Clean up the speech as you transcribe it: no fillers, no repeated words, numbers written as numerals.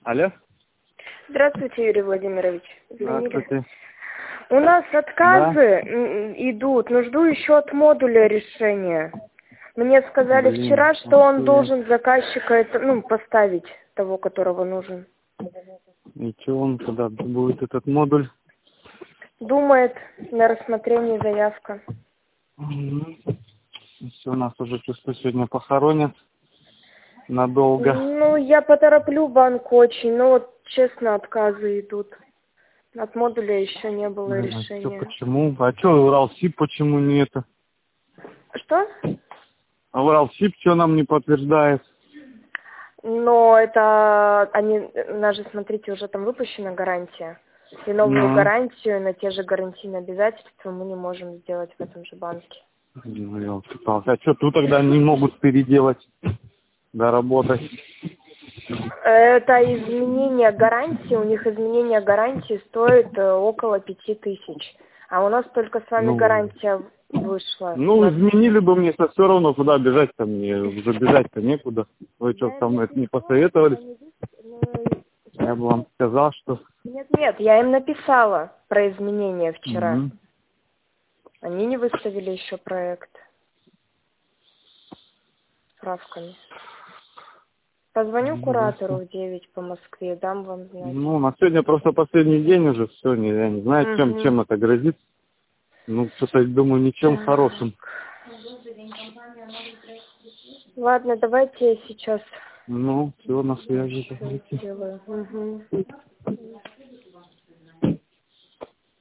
Алло? Здравствуйте, Юрий Владимирович. Здравствуйте. У нас отказы идут, но жду еще от модуля решения. Мне сказали вчера, что он должен заказчика это, поставить, того, которого нужен. И что он тогда будет, этот модуль? Думает, на рассмотрение заявка. Все, нас уже чувствую, сегодня похоронят надолго. Я потороплю банк очень, но вот честно отказы идут. От модуля еще не было решения. Что, почему? А что Уралсиб почему не это? Что? А Уралсиб что нам не подтверждает? Но это у нас же, смотрите, уже там выпущена гарантия. И новую гарантию на те же гарантийные обязательства мы не можем сделать в этом же банке. А что тут тогда не могут переделать, доработать? Это изменение гарантии, у них изменение гарантии стоит около 5000. А у нас только с вами гарантия вышла. Изменили бы мне, все равно куда бежать-то мне, уже бежать-то некуда. Вы что, со мной это не посоветовали? Я бы вам сказал, что... Нет, я им написала про изменения вчера. Они не выставили еще проект. Справками. Позвоню куратору в 9 по Москве, дам вам знать. На сегодня просто последний день уже, все, я не знаю, чем это грозит. Что-то, думаю, ничем хорошим. Ладно, давайте я сейчас... Все, на связи. Сделаю.